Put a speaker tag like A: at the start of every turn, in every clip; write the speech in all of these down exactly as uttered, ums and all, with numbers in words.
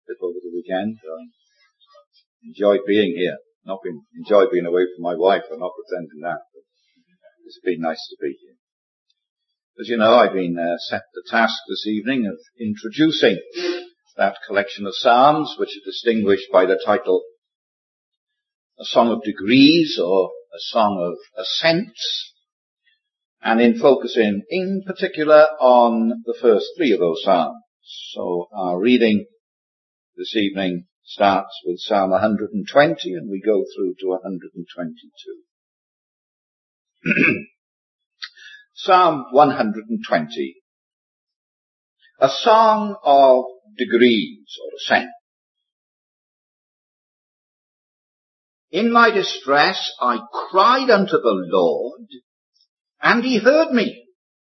A: bit over the weekend. I enjoyed being here. Not been, enjoyed being away from my wife. I'm not pretending that. But it's been nice to be here. As you know, I've been uh, set the task this evening of introducing that collection of psalms which are distinguished by the title A Song of Degrees or A Song of Ascents, and in focusing in particular on the first three of those psalms. So our reading this evening starts with Psalm one hundred twenty and we go through to one hundred twenty-two. Psalm one hundred twenty. A song of degrees or ascent. In my distress I cried unto the Lord, and he heard me.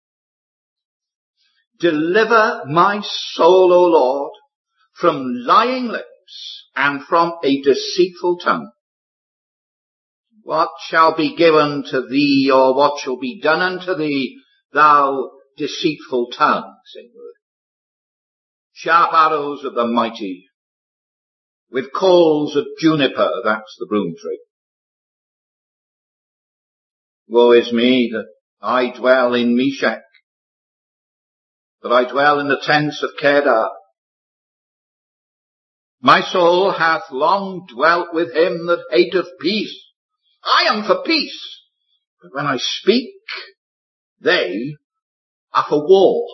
A: Deliver my soul, O Lord, from lying lips and from a deceitful tongue. What shall be given to thee, or what shall be done unto thee, thou deceitful tongue? Sing word. Sharp arrows of the mighty, with coals of juniper, that's the broom tree. Woe is me that I dwell in Meshach, that I dwell in the tents of Kedar. My soul hath long dwelt with him that hateth peace. I am for peace, but when I speak, they are for war.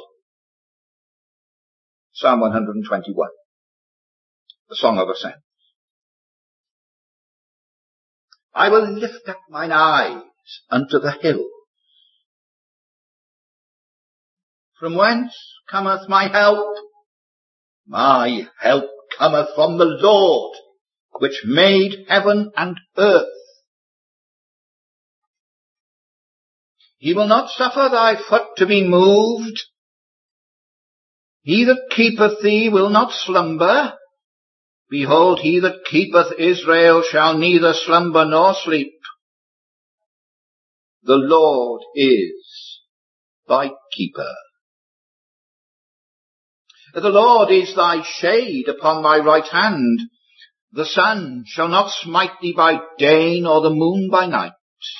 A: Psalm one hundred twenty-one, the Song of Ascents. I will lift up mine eyes unto the hills. From whence cometh my help? My help cometh from the Lord, which made heaven and earth. He will not suffer thy foot to be moved. He that keepeth thee will not slumber. Behold, he that keepeth Israel shall neither slumber nor sleep. The Lord is thy keeper. The Lord is thy shade upon thy right hand. The sun shall not smite thee by day, nor the moon by night.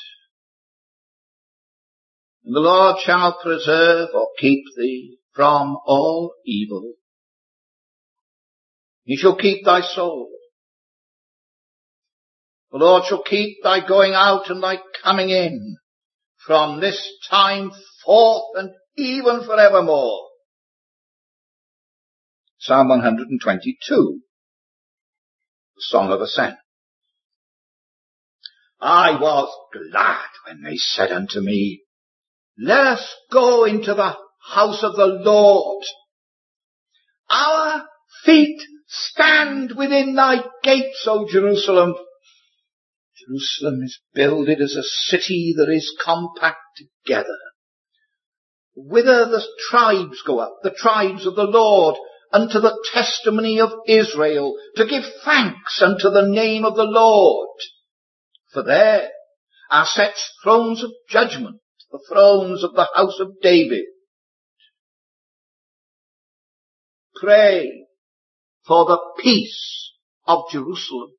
A: And the Lord shall preserve or keep thee from all evil. He shall keep thy soul. The Lord shall keep thy going out and thy coming in from this time forth and even forevermore. Psalm one hundred twenty-two, the Song of Ascent. I was glad when they said unto me, let us go into the house of the Lord. Our feet stand within thy gates, O Jerusalem. Jerusalem is builded as a city that is compact together. Whither the tribes go up, the tribes of the Lord, unto the testimony of Israel, to give thanks unto the name of the Lord. For there are set thrones of judgment, the thrones of the house of David. Pray for the peace of Jerusalem.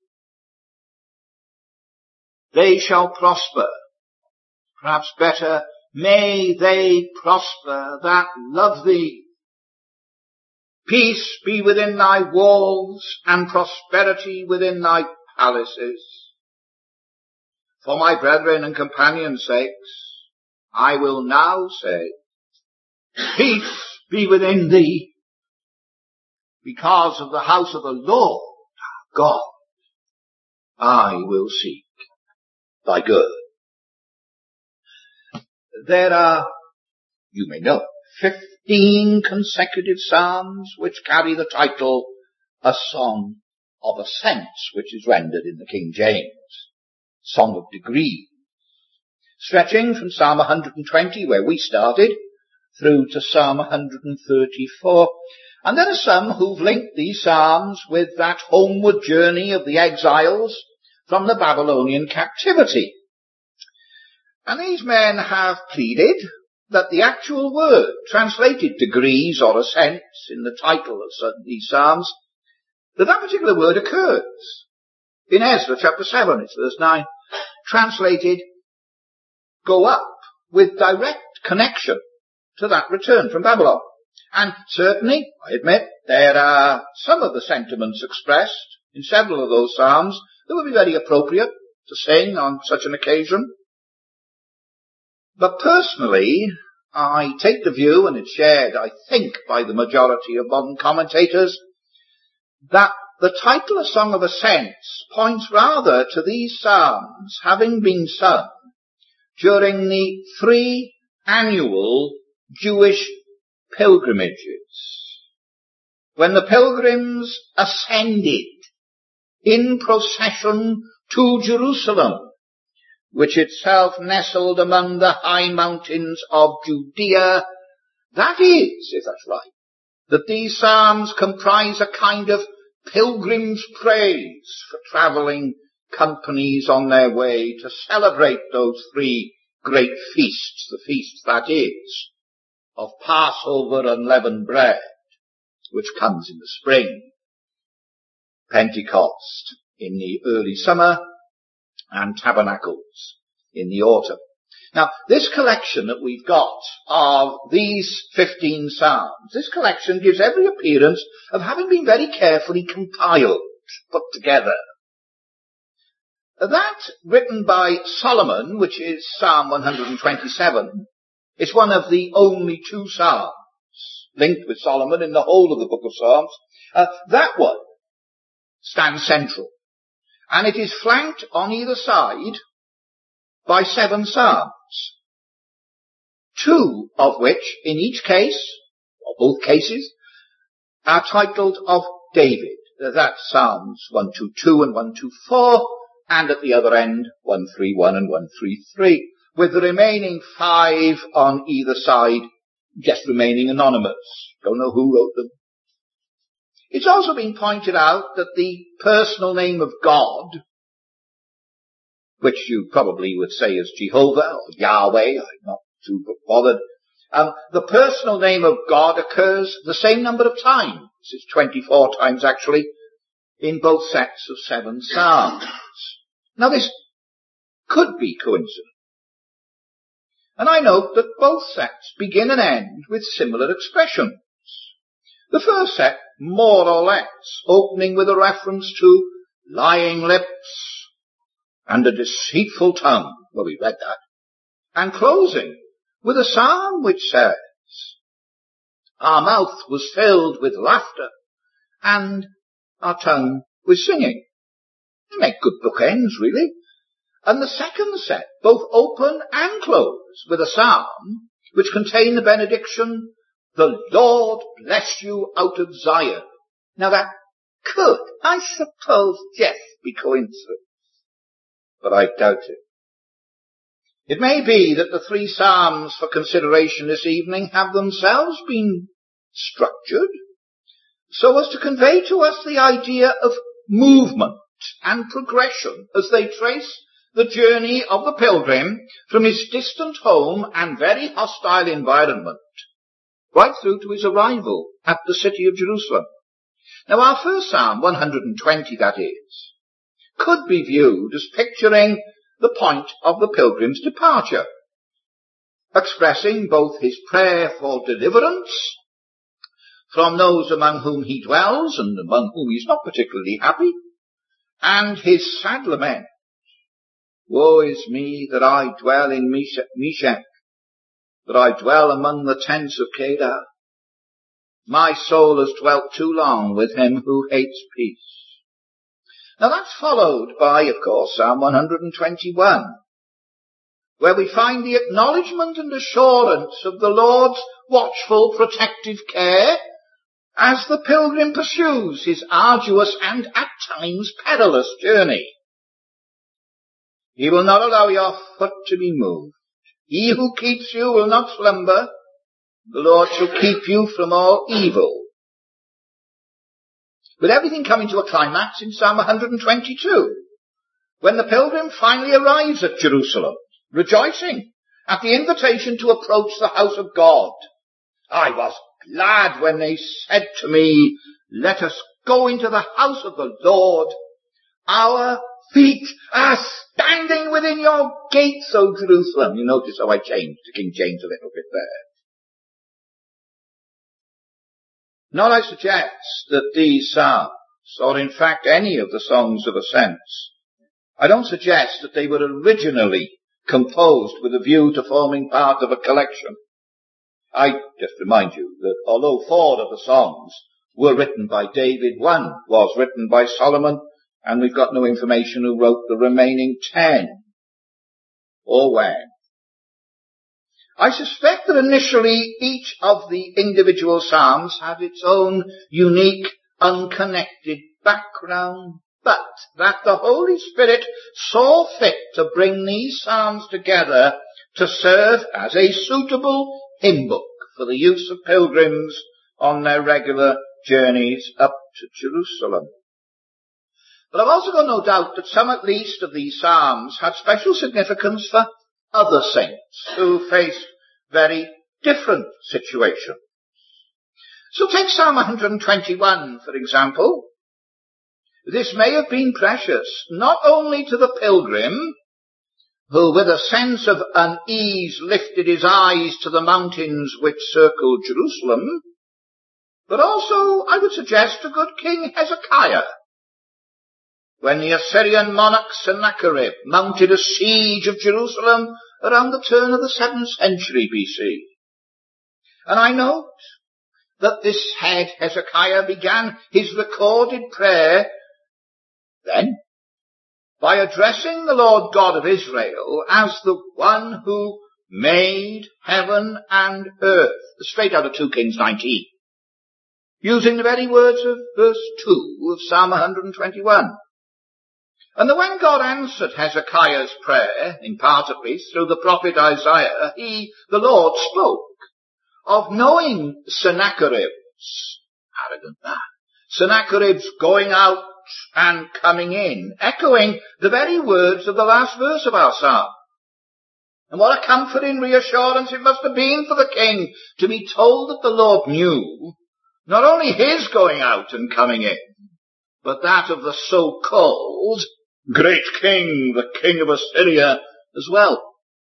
A: They shall prosper. Perhaps better, may they prosper that love thee. Peace be within thy walls and prosperity within thy palaces. For my brethren and companions' sakes, I will now say, peace be within thee, because of the house of the Lord God, I will seek thy good. There are, you may know, fifteen consecutive psalms which carry the title, A Song of Ascents, which is rendered in the King James, Song of Degrees, stretching from Psalm one hundred twenty, where we started, through to Psalm one hundred thirty-four. And there are some who've linked these psalms with that homeward journey of the exiles from the Babylonian captivity. And these men have pleaded that the actual word, translated degrees or ascents in the title of these psalms,
B: that that particular word occurs. In Ezra chapter seven, it's verse nine, translated, go up, with direct connection to that return from Babylon. And certainly, I admit, there are some of the sentiments expressed in several of those psalms that would be very appropriate to sing on such an occasion. But personally, I take the view, and it's shared, I think, by the majority of modern commentators, that the title, A Song of Ascents, points rather to these psalms having been sung during the three annual Jewish pilgrimages, when the pilgrims ascended in procession to Jerusalem, which itself nestled among the high mountains of Judea. That is, if that's right, that these psalms comprise a kind of pilgrim's praise for travelling companies on their way to celebrate those three great feasts, the feasts, that is, of Passover and leavened bread, which comes in the spring, Pentecost in the early summer, and Tabernacles in the autumn. Now, this collection that we've got of these fifteen psalms, this collection gives every appearance of having been very carefully compiled, put together. That written by Solomon, which is Psalm one hundred twenty-seven, is one of the only two psalms linked with Solomon in the whole of the book of Psalms. Uh, that one stands central, and it is flanked on either side by seven psalms, two of which, in each case, or both cases, are titled of David. That's Psalms one twenty-two and one twenty-four, and at the other end, one thirty-one and one thirty-three, with the remaining five on either side just remaining anonymous. Don't know who wrote them. It's also been pointed out that the personal name of God, which you probably would say is Jehovah or Yahweh, I'm not too bothered, um, the personal name of God occurs the same number of times. It's twenty-four times actually in both sets of seven psalms. Now this could be coincidence. And I note that both sets begin and end with similar expressions. The first set, more or less, opening with a reference to lying lips and a deceitful tongue. Well, we read that. And closing with a psalm which says, our mouth was filled with laughter and our tongue with singing. They make good bookends, really. And the second set both open and close with a psalm which contain the benediction, the Lord bless you out of Zion. Now that could, I suppose, just be coincidence, but I doubt it. It may be that the three psalms for consideration this evening have themselves been structured so as to convey to us the idea of movement and progression as they trace the journey of the pilgrim from his distant home and very hostile environment right through to his arrival at the city of Jerusalem. Now our first psalm, one hundred twenty that is, could be viewed as picturing the point of the pilgrim's departure, expressing both his prayer for deliverance from those among whom he dwells and among whom he's not particularly happy, and his sad lament, woe is me that I dwell in Meshech, that I dwell among the tents of Kedar. My soul has dwelt too long with him who hates peace. Now that's followed by, of course, Psalm one hundred twenty-one, where we find the acknowledgement and assurance of the Lord's watchful protective care as the pilgrim pursues his arduous and at times perilous journey. He will not allow your foot to be moved. He who keeps you will not slumber. The Lord shall keep you from all evil. With everything coming to a climax in Psalm one hundred twenty-two, when the pilgrim finally arrives at Jerusalem, rejoicing at the invitation to approach the house of God. I was glad when they said to me, let us go into the house of the Lord. Our feet are standing within your gates, O Jerusalem. You notice how I changed to King James a little bit there. Not I suggest that these psalms, or in fact any of the songs of ascents, I don't suggest that they were originally composed with a view to forming part of a collection. I just remind you that although four of the songs were written by David, one was written by Solomon, and we've got no information who wrote the remaining ten, or when. I suspect that initially each of the individual psalms had its own unique, unconnected background, but that the Holy Spirit saw fit to bring these psalms together to serve as a suitable hymn book for the use of pilgrims on their regular journeys up to Jerusalem. But I've also got no doubt that some at least of these psalms had special significance for other saints who faced very different situations. So take Psalm one hundred twenty-one, for example. This may have been precious not only to the pilgrim, who with a sense of unease lifted his eyes to the mountains which circled Jerusalem, but also, I would suggest, to good King Hezekiah, when the Assyrian monarch Sennacherib mounted a siege of Jerusalem around the turn of the seventh century B C. And I note that this head Hezekiah began his recorded prayer then by addressing the Lord God of Israel as the one who made heaven and earth, straight out of two Kings nineteen, using the very words of verse two of Psalm one hundred twenty-one. And that when God answered Hezekiah's prayer, in part at least, through the prophet Isaiah, he, the Lord, spoke of knowing Sennacherib's, arrogant man, Sennacherib's going out and coming in, echoing the very words of the last verse of our psalm. And what a comforting reassurance it must have been for the king to be told that the Lord knew not only his going out and coming in, but that of the so-called great king, the king of Assyria, as well.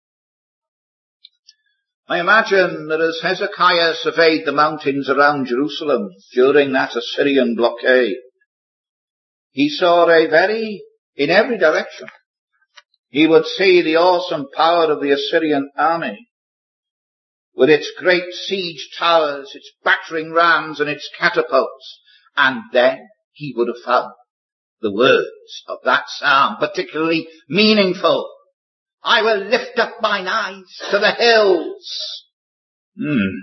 B: I imagine that as Hezekiah surveyed the mountains around Jerusalem during that Assyrian blockade, he saw a very, in every direction, he would see the awesome power of the Assyrian army, with its great siege towers, its battering rams and its catapults, and then he would have found the words of that psalm particularly meaningful. I will lift up mine eyes to the hills. Hmm.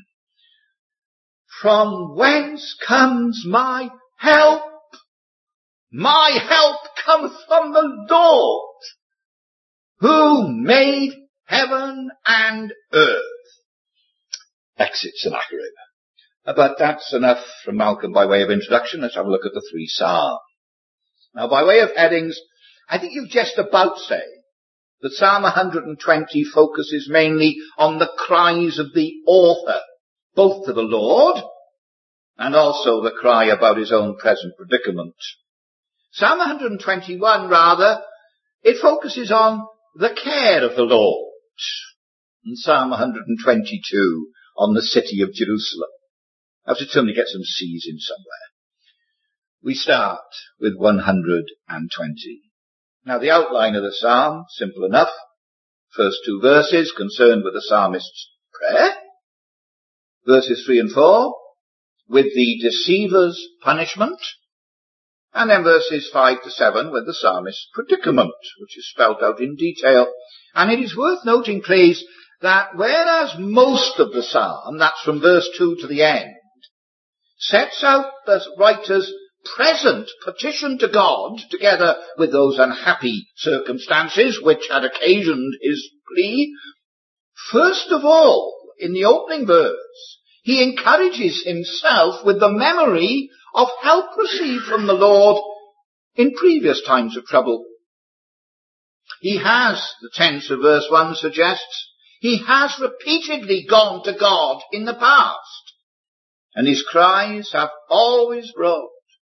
B: From whence comes my help? My help comes from the Lord, who made heaven and earth. Exit Sennacherib. But that's enough from Malcolm by way of introduction. Let's have a look at the three psalms. Now, by way of headings, I think you've just about said that Psalm one hundred twenty focuses mainly on the cries of the author, both to the Lord and also the cry about his own present predicament. Psalm one hundred twenty-one, rather, it focuses on the care of the Lord, and Psalm one hundred twenty-two on the city of Jerusalem. I have to certainly get some C's in somewhere. We start with one hundred twenty. Now the outline of the psalm, simple enough. First two verses concerned with the psalmist's prayer. Verses three and four with the deceiver's punishment. And then verses five to seven with the psalmist's predicament, which is spelled out in detail. And it is worth noting, please, that whereas most of the psalm, that's from verse two to the end, sets out the writer's present petition to God, together with those unhappy circumstances which had occasioned his plea, first of all, in the opening verse, he encourages himself with the memory of help received from the Lord in previous times of trouble. He has, the tense of verse one suggests, he has repeatedly gone to God in the past, and his cries have always brought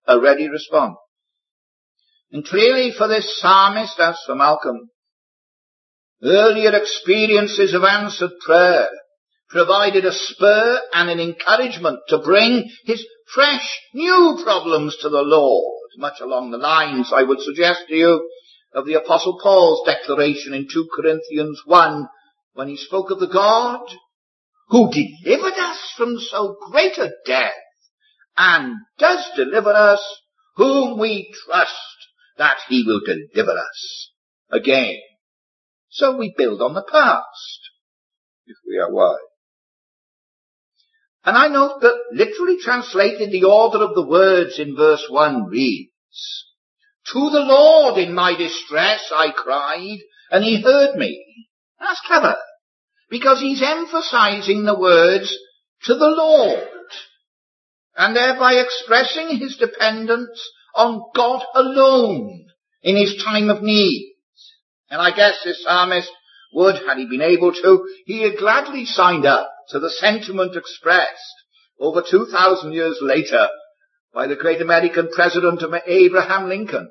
B: a ready response. And clearly for this psalmist, as for Malcolm, earlier experiences of answered prayer provided a spur and an encouragement to bring his fresh, new problems to the Lord, much along the lines, I would suggest to you, of the Apostle Paul's declaration in two Corinthians one, when he spoke of the God who delivered us from so great a death, and does deliver us, whom we trust that he will deliver us again. So we build on the past, if we are wise. And I note that literally translated, the order of the words in verse one reads, "To the Lord in my distress I cried, and he heard me." That's clever, because he's emphasizing the words "to the Lord," and thereby expressing his dependence on God alone in his time of need. And I guess this psalmist would, had he been able to, he had gladly signed up to the sentiment expressed over two thousand years later by the great American president Abraham Lincoln.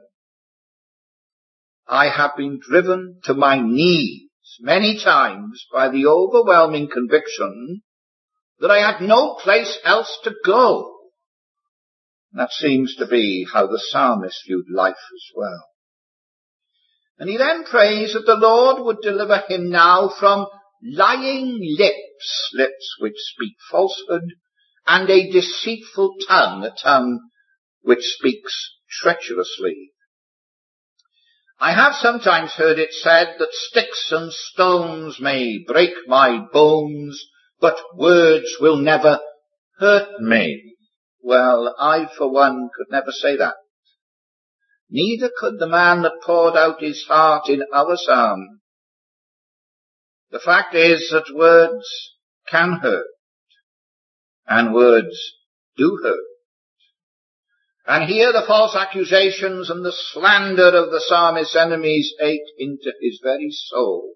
B: "I have been driven to my knees many times by the overwhelming conviction that I had no place else to go." And that seems to be how the psalmist viewed life as well. And he then prays that the Lord would deliver him now from lying lips, lips which speak falsehood, and a deceitful tongue, a tongue which speaks treacherously. I have sometimes heard it said that sticks and stones may break my bones, but words will never hurt me. Well, I for one could never say that. Neither could the man that poured out his heart in our psalm. The fact is that words can hurt, and words do hurt. And here the false accusations and the slander of the psalmist's enemies ate into his very soul.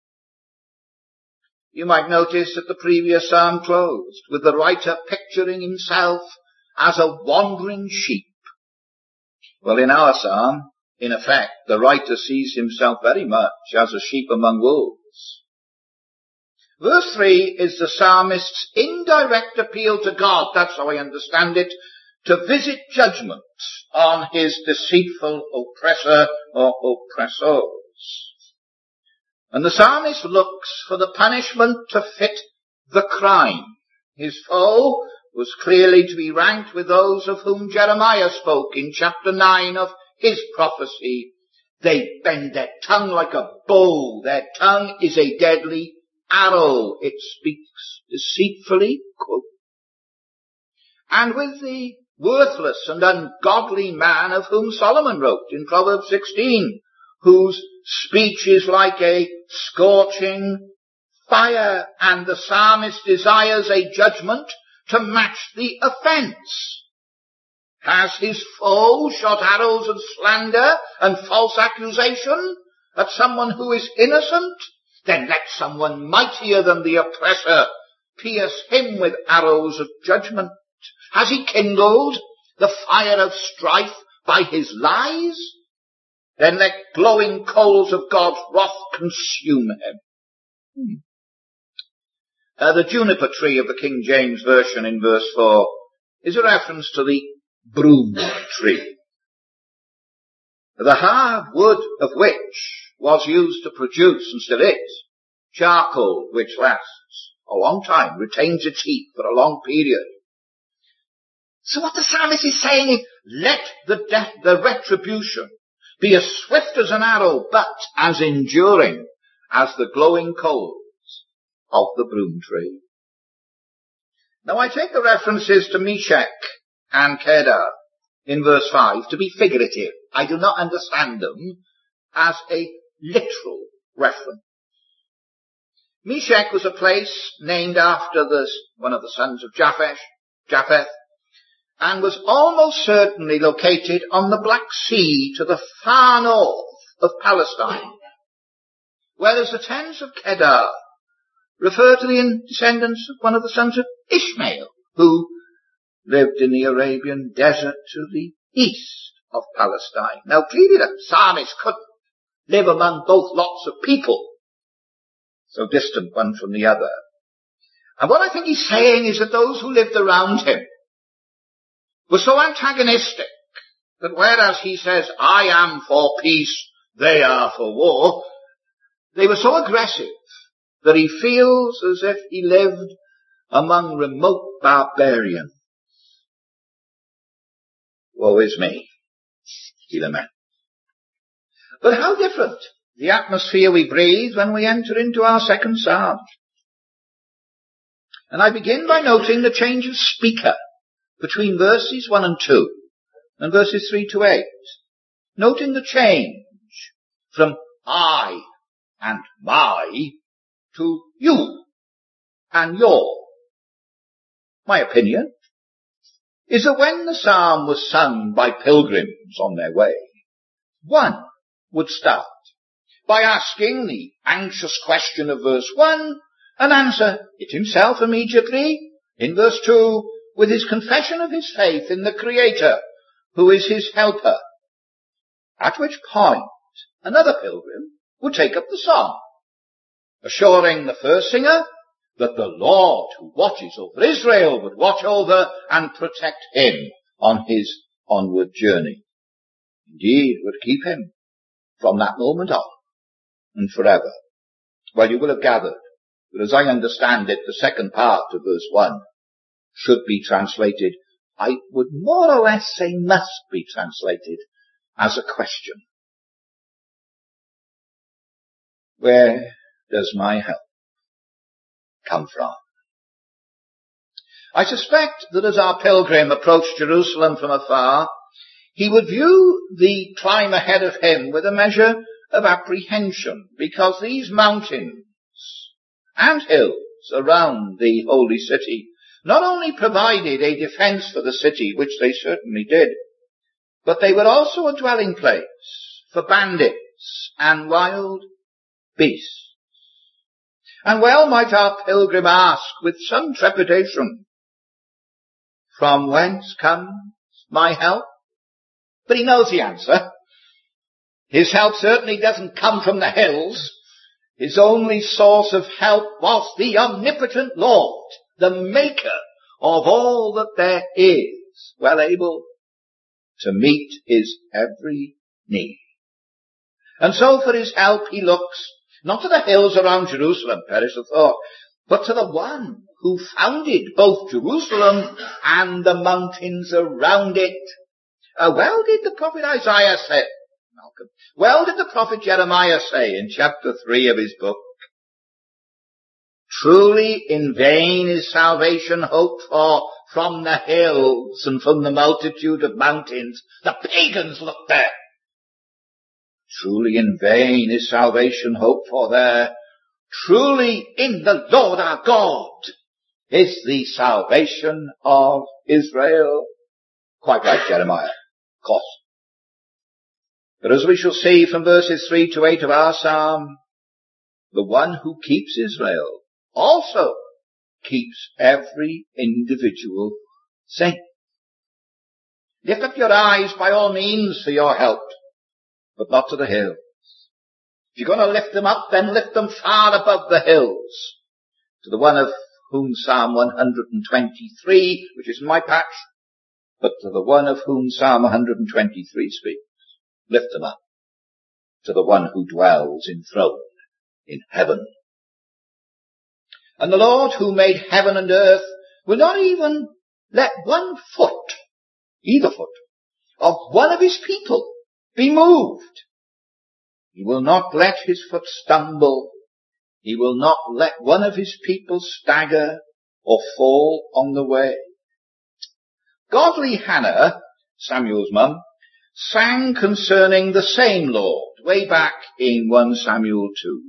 B: You might notice that the previous psalm closed with the writer picturing himself as a wandering sheep. Well, in our psalm, in effect, the writer sees himself very much as a sheep among wolves. Verse three is the psalmist's indirect appeal to God, that's how I understand it, to visit judgment on his deceitful oppressor or oppressors. And the psalmist looks for the punishment to fit the crime. His foe was clearly to be ranked with those of whom Jeremiah spoke in chapter nine of his prophecy. They bend their tongue like a bow. Their tongue is a deadly arrow. It speaks deceitfully. And with the worthless and ungodly man of whom Solomon wrote in Proverbs sixteen, whose speech is like a scorching fire, and the psalmist desires a judgment to match the offence. Has his foe shot arrows of slander and false accusation at someone who is innocent? Then let someone mightier than the oppressor pierce him with arrows of judgment. Has he kindled the fire of strife by his lies? Then let glowing coals of God's wrath consume him. Hmm. Uh, the juniper tree of the King James Version in verse four is a reference to the broom tree. The hard wood of which was used to produce, and still is, charcoal which lasts a long time, retains its heat for a long period. So what the psalmist is saying is, let the death, the retribution be as swift as an arrow, but as enduring as the glowing coals of the broom tree. Now I take the references to Meshach and Kedar in verse five to be figurative. I do not understand them as a literal reference. Meshach was a place named after the, one of the sons of Japheth, Japheth, and was almost certainly located on the Black Sea to the far north of Palestine. Whereas the tens of Kedar refer to the descendants of one of the sons of Ishmael, who lived in the Arabian desert to the east of Palestine. Now clearly the psalmist couldn't live among both lots of people, so distant one from the other. And what I think he's saying is that those who lived around him were so antagonistic that whereas he says, I am for peace, they are for war, they were so aggressive that he feels as if he lived among remote barbarians. Woe is me, he laments. But how different the atmosphere we breathe when we enter into our second psalm. And I begin by noting the change of speaker between verses one and two and verses three to eight. Noting the change from I and my to you and your. My opinion is that when the psalm was sung by pilgrims on their way, one would start by asking the anxious question of verse one and answer it himself immediately in verse two with his confession of his faith in the Creator who is his helper. At which point another pilgrim would take up the song, assuring the first singer that the Lord who watches over Israel would watch over and protect him on his onward journey. Indeed, would keep him from that moment on and forever. Well, you will have gathered that as I understand it, the second part of verse one should be translated, I would more or less say must be translated, as a question. Where does my help come from? I suspect that as our pilgrim approached Jerusalem from afar, he would view the climb ahead of him with a measure of apprehension, because these mountains and hills around the holy city not only provided a defense for the city, which they certainly did, but they were also a dwelling place for bandits and wild beasts. And well might our pilgrim ask with some trepidation, from whence comes my help? But he knows the answer. His help certainly doesn't come from the hills. His only source of help was the omnipotent Lord, the maker of all that there is, well able to meet his every need. And so for his help he looks not to the hills around Jerusalem, perish the thought, but to the one who founded both Jerusalem and the mountains around it. Uh, well did the prophet Isaiah say, Malcolm, well did the prophet Jeremiah say in chapter three of his book, truly in vain is salvation hoped for from the hills and from the multitude of mountains. The pagans look there. Truly in vain is salvation hoped for there. Truly in the Lord our God is the salvation of Israel. Quite right, Jeremiah. Of course. But as we shall see from verses three to eight of our psalm, the one who keeps Israel also keeps every individual saint. Lift up your eyes by all means for your help, but not to the hills. If you're going to lift them up, then lift them far above the hills, to the one of whom Psalm one hundred twenty-three, which is my patch, but to the one of whom Psalm one hundred twenty-three speaks. Lift them up to the one who dwells enthroned in heaven. And the Lord who made heaven and earth will not even let one foot, either foot, of one of his people be moved. He will not let his foot stumble. He will not let one of his people stagger or fall on the way. Godly Hannah, Samuel's mum, sang concerning the same Lord way back in First Samuel two.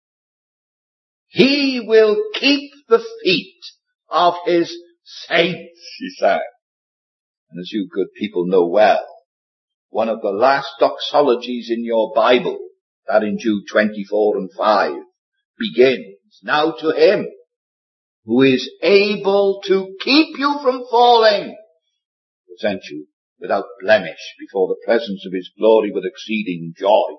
B: He will keep the feet of his saints, she sang. And as you good people know well, one of the last doxologies in your Bible, that in Jude twenty-four and five, begins, now to him who is able to keep you from falling, present you without blemish before the presence of his glory with exceeding joy.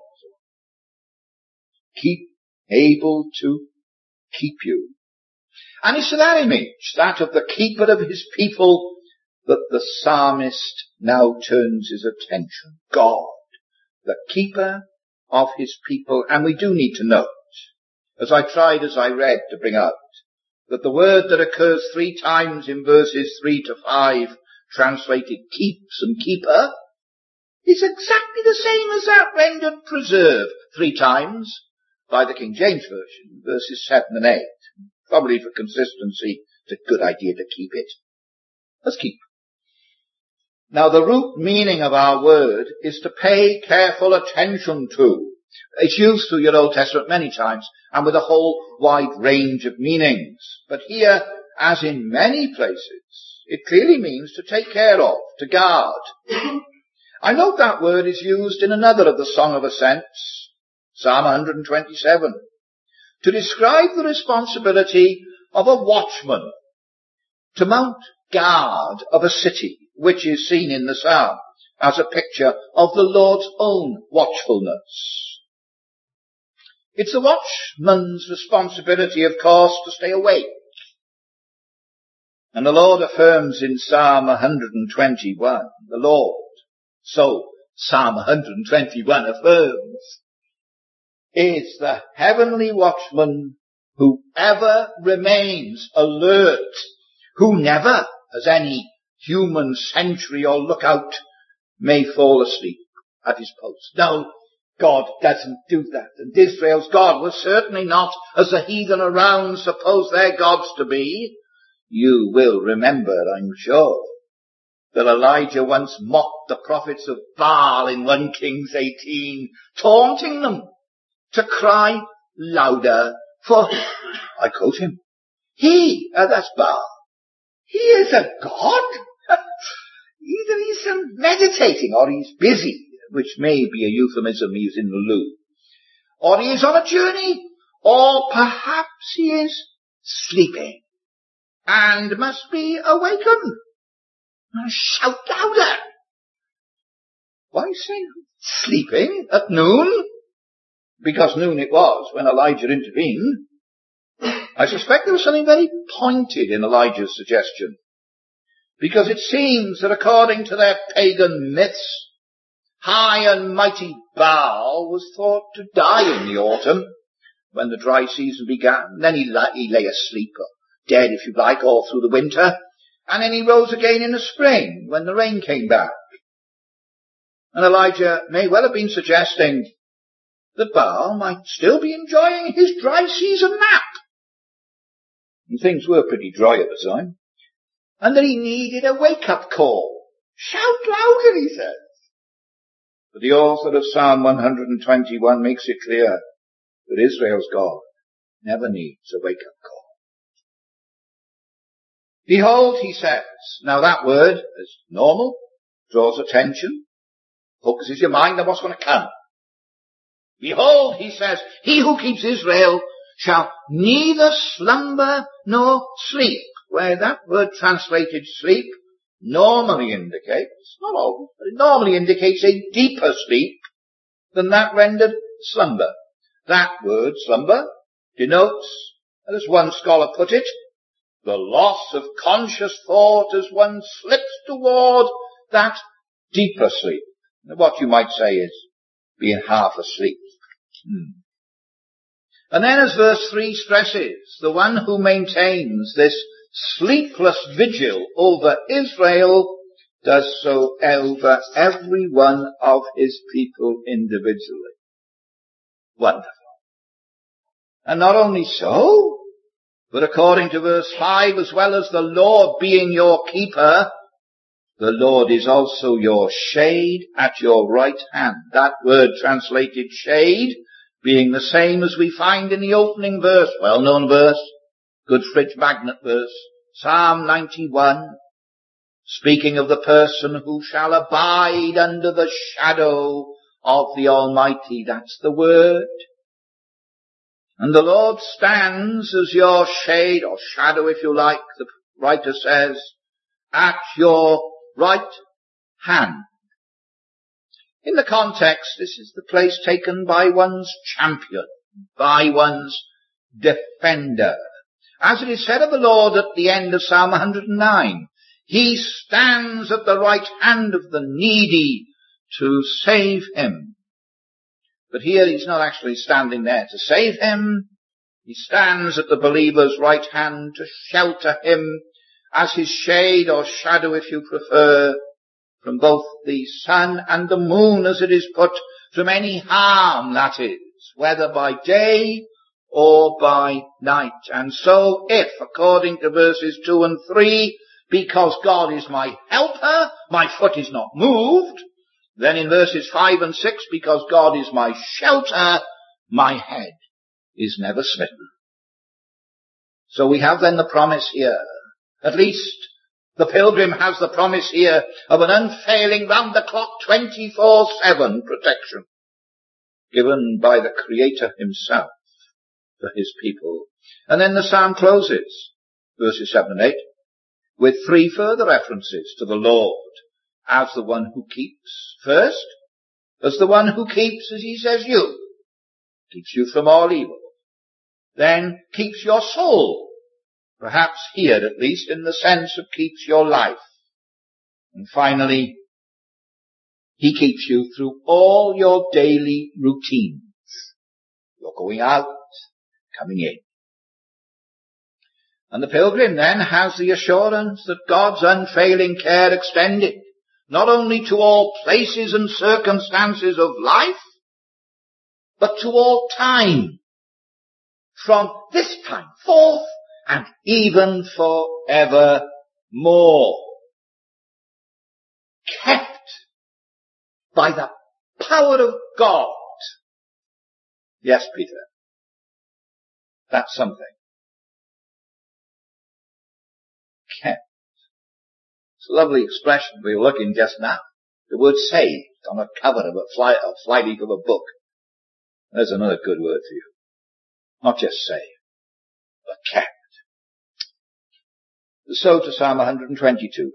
B: Keep, able to keep you. And it's to that image, that of the keeper of his people, that the psalmist now turns his attention. God, the keeper of his people. And we do need to note, as I tried as I read to bring out, that the word that occurs three times in verses three to five, translated keeps and keeper, is exactly the same as that rendered preserve three times by the King James Version, verses seven and eight. Probably for consistency, it's a good idea to keep it. Let's keep. Now the root meaning of our word is to pay careful attention to. It's used through your Old Testament many times and with a whole wide range of meanings. But here, as in many places, it clearly means to take care of, to guard. I note that word is used in another of the Song of Ascents, Psalm one twenty-seven, to describe the responsibility of a watchman to mount guard of a city, which is seen in the psalm as a picture of the Lord's own watchfulness. It's the watchman's responsibility, of course, to stay awake. And the Lord affirms in Psalm one twenty-one, the Lord, so Psalm one twenty-one affirms, is the heavenly watchman who ever remains alert, who never, as any human sentry or lookout, may fall asleep at his post. No, God doesn't do that. And Israel's God was certainly not, as the heathen around suppose their gods to be. You will remember, I'm sure, that Elijah once mocked the prophets of Baal in First Kings eighteen, taunting them to cry louder, for, I quote him, he, uh, that's Baal, he is a god. Either he's meditating or he's busy, which may be a euphemism, he's in the loo. Or he is on a journey, or perhaps he is sleeping and must be awakened. Shout louder. Why say sleeping at noon? Because noon it was when Elijah intervened. I suspect there was something very pointed in Elijah's suggestion. Because it seems that according to their pagan myths, high and mighty Baal was thought to die in the autumn when the dry season began. Then he lay, he lay asleep, or dead if you like, all through the winter. And then he rose again in the spring when the rain came back. And Elijah may well have been suggesting that Baal might still be enjoying his dry season nap. And things were pretty dry at the time. And that he needed a wake-up call. Shout louder, he says. But the author of Psalm one twenty-one makes it clear that Israel's God never needs a wake-up call. Behold, he says. Now that word, as normal, draws attention, focuses your mind on what's going to come. Behold, he says, he who keeps Israel shall neither slumber nor sleep. Where that word translated sleep normally indicates, not always, but it normally indicates a deeper sleep than that rendered slumber. That word, slumber, denotes, as one scholar put it, the loss of conscious thought as one slips toward that deeper sleep. What you might say is being half asleep. Hmm. And then as verse three stresses, the one who maintains this sleepless vigil over Israel does so over every one of his people individually. Wonderful. And not only so, but according to verse five, as well as the Lord being your keeper, the Lord is also your shade at your right hand. That word translated shade being the same as we find in the opening verse, well-known verse, good fridge magnet verse, Psalm ninety-one, speaking of the person who shall abide under the shadow of the Almighty. That's the word. And the Lord stands as your shade, or shadow if you like, the writer says, at your right hand. In the context, this is the place taken by one's champion, by one's defender. As it is said of the Lord at the end of Psalm one hundred nine, he stands at the right hand of the needy to save him. But here he's not actually standing there to save him. He stands at the believer's right hand to shelter him as his shade or shadow, if you prefer, from both the sun and the moon, as it is put, from any harm, that is, whether by day or by night. And so if, according to verses two and three, because God is my helper, my foot is not moved, then in verses five and six, because God is my shelter, my head is never smitten. So we have then the promise here, at least the pilgrim has the promise here of an unfailing round-the-clock twenty-four seven protection given by the Creator himself for his people. And then the psalm closes, verses seven and eight, with three further references to the Lord as the one who keeps. First, as the one who keeps, as he says, you. Keeps you from all evil. Then keeps your soul. Perhaps here, at least, in the sense of keeps your life. And finally, he keeps you through all your daily routines. You're going out, coming in. And the pilgrim then has the assurance that God's unfailing care extended not only to all places and circumstances of life, but to all time, from this time forth and even forevermore. Kept by the power of God. Yes, Peter, that's something. Kept. It's a lovely expression we were looking just now. The word saved on a cover of a fly, a fly leaf of a book. There's another good word for you. Not just saved, but kept. So to Psalm one hundred twenty-two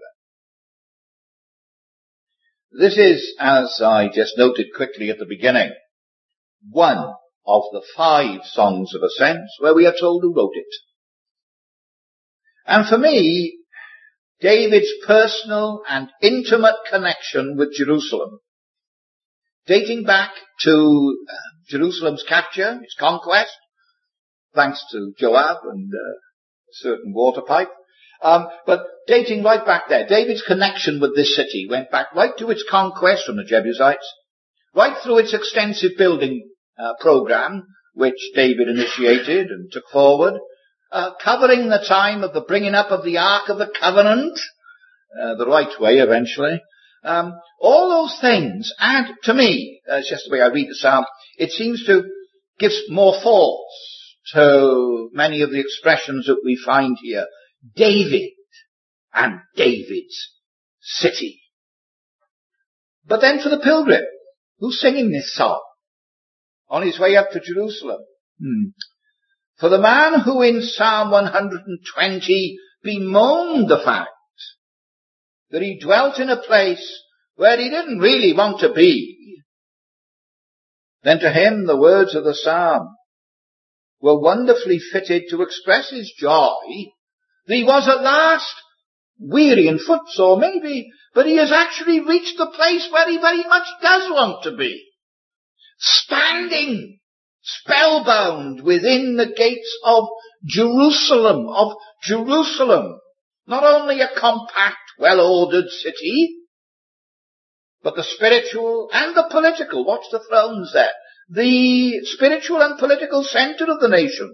B: then. This is, as I just noted quickly at the beginning, one of the five songs of ascent where we are told who wrote it. And for me, David's personal and intimate connection with Jerusalem, dating back to uh, Jerusalem's capture, its conquest, thanks to Joab and uh, a certain water pipe, um, but dating right back there, David's connection with this city went back right to its conquest from the Jebusites, right through its extensive building uh, program, which David initiated and took forward, Uh, covering the time of the bringing up of the Ark of the Covenant, uh, the right way eventually. Um, all those things add, to me, uh, it's just the way I read the psalm, it seems to give more force to many of the expressions that we find here. David and David's city. But then for the pilgrim, who's singing this song on his way up to Jerusalem? Hmm. For the man who in Psalm one hundred twenty bemoaned the fact that he dwelt in a place where he didn't really want to be, then to him the words of the psalm were wonderfully fitted to express his joy that he was at last weary and footsore maybe, but he has actually reached the place where he very much does want to be. Standing spellbound within the gates of Jerusalem, of Jerusalem. Not only a compact, well-ordered city, but the spiritual and the political, watch the thrones there, the spiritual and political center of the nation.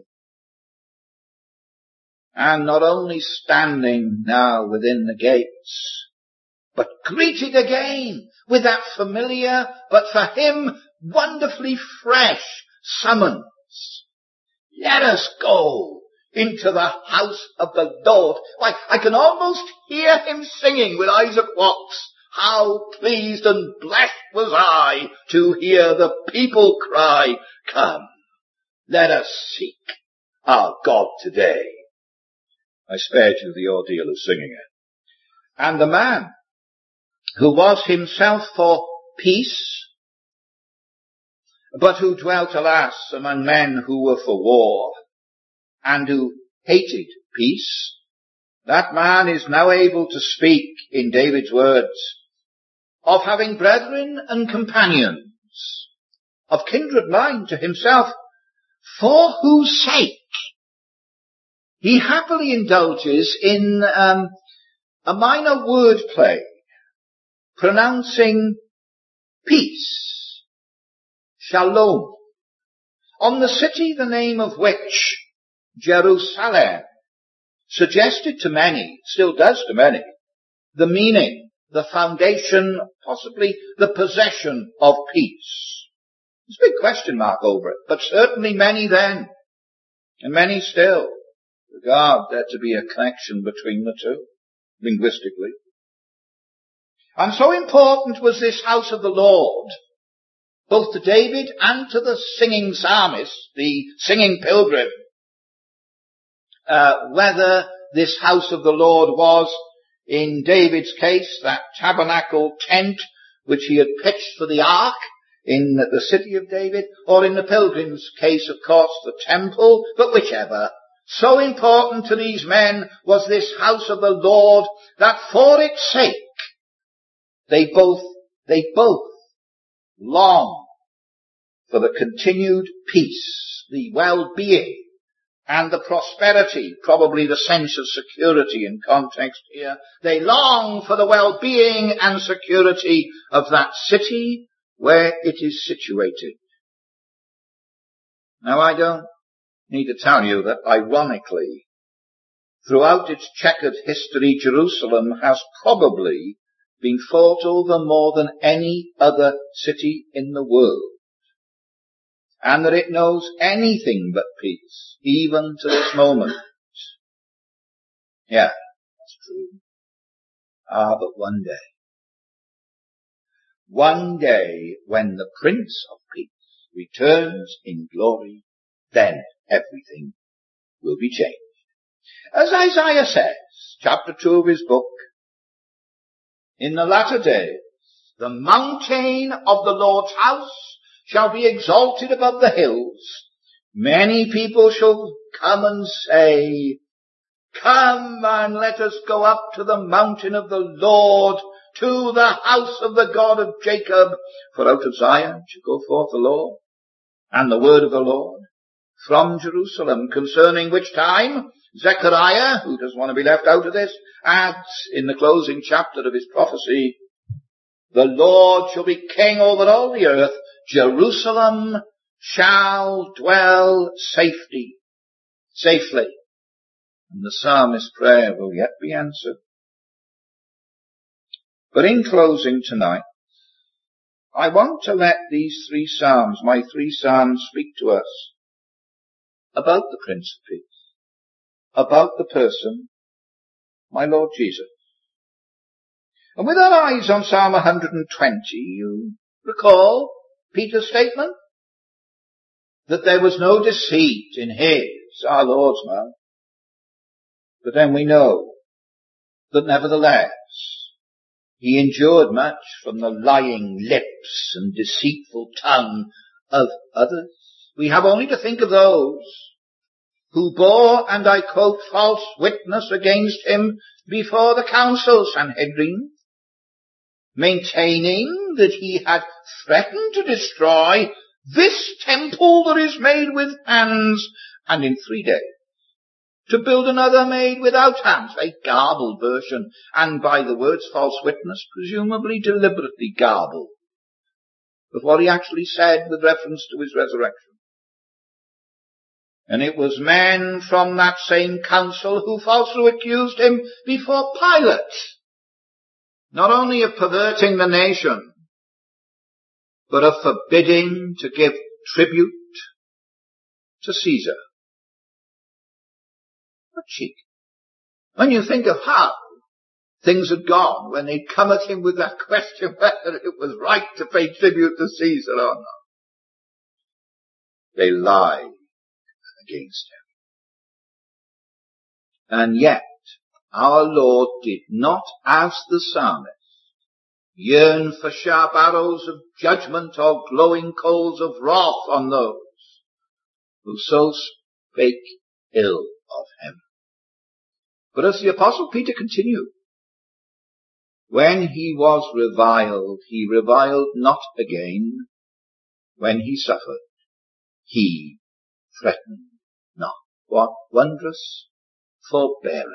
B: And not only standing now within the gates, but greeted again with that familiar, but for him wonderfully fresh summons. Let us go into the house of the Lord. Why, I can almost hear him singing with Isaac Watts. How pleased and blessed was I to hear the people cry, come, let us seek our God today. I spared you the ordeal of singing it. And the man who was himself for peace, but who dwelt, alas, among men who were for war, and who hated peace, that man is now able to speak, in David's words, of having brethren and companions of kindred mind to himself, for whose sake he happily indulges in um, a minor word play, pronouncing peace, shalom, on the city the name of which, Jerusalem, suggested to many, still does to many, the meaning, the foundation, possibly the possession of peace. There's a big question mark over it, but certainly many then, and many still, regard there to be a connection between the two, linguistically. And so important was this house of the Lord, both to David and to the singing psalmist, the singing pilgrim, uh, whether this house of the Lord was, in David's case, that tabernacle tent which he had pitched for the ark in the city of David, or in the pilgrim's case, of course, the temple, but whichever. So important to these men was this house of the Lord that for its sake they both, they both long for the continued peace, the well-being, and the prosperity, probably the sense of security in context here. They long for the well-being and security of that city where it is situated. Now, I don't need to tell you that, ironically, throughout its checkered history, Jerusalem has probably been fought over more than any other city in the world, and that it knows anything but peace, even to this moment. Yeah, that's true. Ah, but one day, one day when the Prince of Peace returns in glory, then everything will be changed. As Isaiah says, chapter two of his book, in the latter days, the mountain of the Lord's house shall be exalted above the hills. Many people shall come and say, come and let us go up to the mountain of the Lord, to the house of the God of Jacob. For out of Zion shall go forth the law and the word of the Lord from Jerusalem, concerning which time Zechariah, who doesn't want to be left out of this, adds in the closing chapter of his prophecy, the Lord shall be king over all the earth. Jerusalem shall dwell safety, safely. And the psalmist's prayer will yet be answered. But in closing tonight, I want to let these three psalms, my three psalms, speak to us about the Prince of Peace, about the person, my Lord Jesus. And with our eyes on Psalm one hundred twenty, you recall Peter's statement that there was no deceit in his, our Lord's mouth. But then we know that nevertheless he endured much from the lying lips and deceitful tongue of others. We have only to think of those who bore, and I quote, false witness against him before the council, Sanhedrin, maintaining that he had threatened to destroy this temple that is made with hands, and in three days to build another made without hands, a garbled version, and by the words false witness, presumably deliberately garbled, of what he actually said with reference to his resurrection. And it was men from that same council who falsely accused him before Pilate, not only of perverting the nation, but of forbidding to give tribute to Caesar. What cheek. When you think of how things had gone when they'd come at him with that question whether it was right to pay tribute to Caesar or not. They lied against him. And yet, our Lord did not, as the psalmist, yearn for sharp arrows of judgment or glowing coals of wrath on those who so spake ill of him. But as the Apostle Peter continued, when he was reviled, he reviled not again. When he suffered, he threatened not. What wondrous forbearance.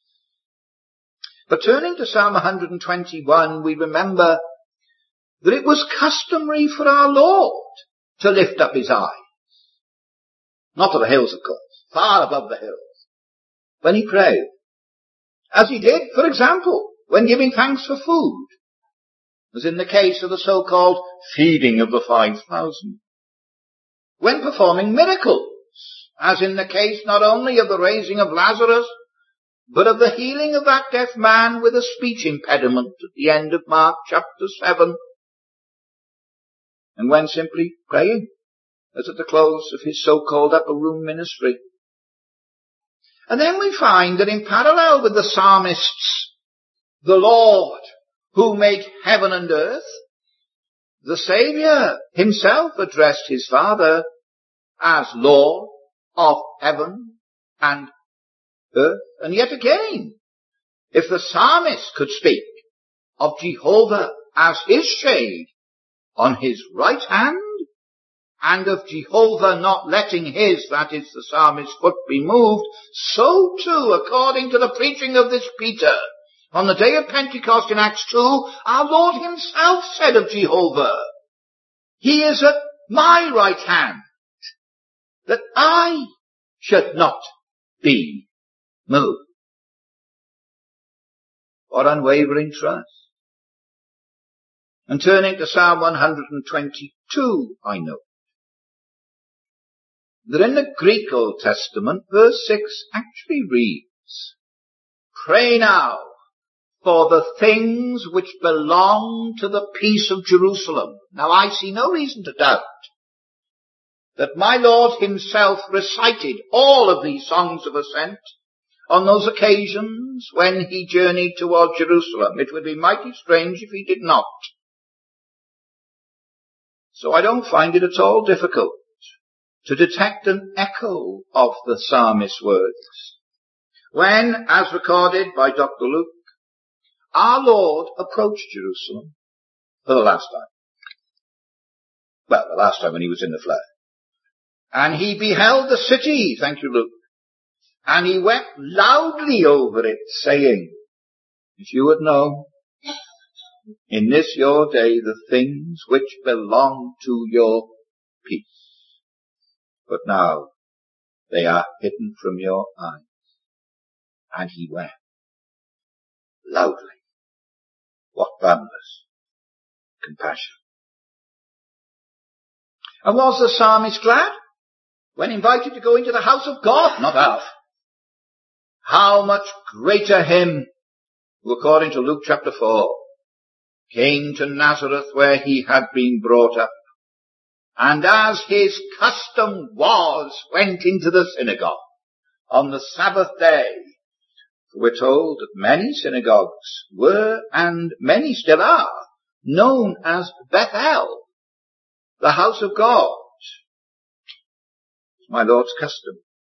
B: But turning to Psalm one twenty-one, we remember that it was customary for our Lord to lift up his eyes. Not to the hills, of course, far above the hills, when he prayed. As he did, for example, when giving thanks for food, as in the case of the so-called feeding of the five thousand. When performing miracles, as in the case not only of the raising of Lazarus, but of the healing of that deaf man with a speech impediment at the end of Mark chapter seven. And when simply praying, as at the close of his so-called upper room ministry. And then we find that in parallel with the psalmists, the Lord who made heaven and earth, the Saviour himself addressed his Father as Lord of heaven and earth. And yet again, if the psalmist could speak of Jehovah as his shade on his right hand, and of Jehovah not letting his, that is the psalmist's foot, be moved, so too, according to the preaching of this Peter, on the day of Pentecost in Acts two, our Lord himself said of Jehovah, he is at my right hand, that I should not be moved. What unwavering trust. And turning to Psalm one twenty-two, I know that in the Greek Old Testament, verse six actually reads, pray now for the things which belong to the peace of Jerusalem. Now I see no reason to doubt that my Lord himself recited all of these songs of ascent on those occasions when he journeyed toward Jerusalem. It would be mighty strange if he did not. So I don't find it at all difficult to detect an echo of the psalmist's words when, as recorded by Doctor Luke, our Lord approached Jerusalem for the last time. Well, the last time when he was in the flesh. And he beheld the city, thank you Luke, and he wept loudly over it, saying, if you would know, in this your day, the things which belong to your peace. But now they are hidden from your eyes. And he wept loudly. What boundless compassion. And was the psalmist glad when invited to go into the house of God? Not half. How much greater him who, according to Luke chapter four, came to Nazareth where he had been brought up, and as his custom was, went into the synagogue on the Sabbath day. For we're told that many synagogues were, and many still are, known as Bethel, the house of God. It's my Lord's custom.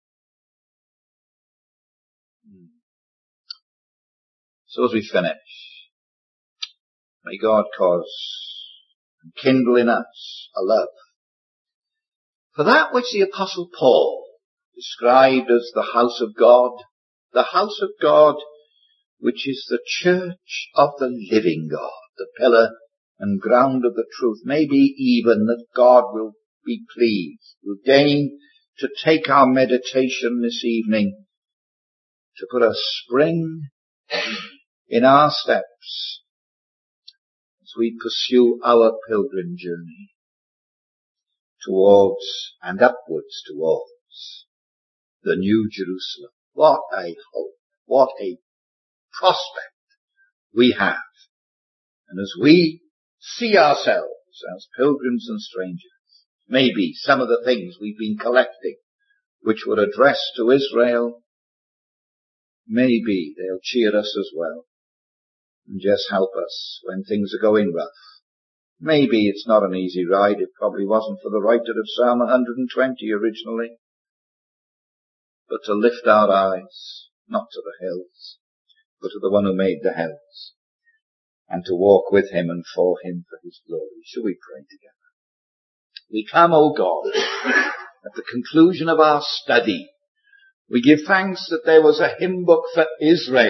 B: So as we finish, may God cause and kindle in us a love for that which the Apostle Paul described as the house of God, the house of God which is the church of the living God, the pillar and ground of the truth. Maybe even that God will be pleased, will deign to take our meditation this evening to put a spring in our steps as we pursue our pilgrim journey towards and upwards towards the New Jerusalem. What a hope, what a prospect we have. And as we see ourselves as pilgrims and strangers, maybe some of the things we've been collecting which were addressed to Israel, maybe they'll cheer us as well. and just help us when things are going rough. Maybe it's not an easy ride. It probably wasn't for the writer of Psalm one hundred twenty originally. But to lift our eyes, not to the hills, but to the one who made the hills, and to walk with him and for him for his glory. Shall we pray together? We come, O God, at the conclusion of our study. We give thanks that there was a hymn book for Israel.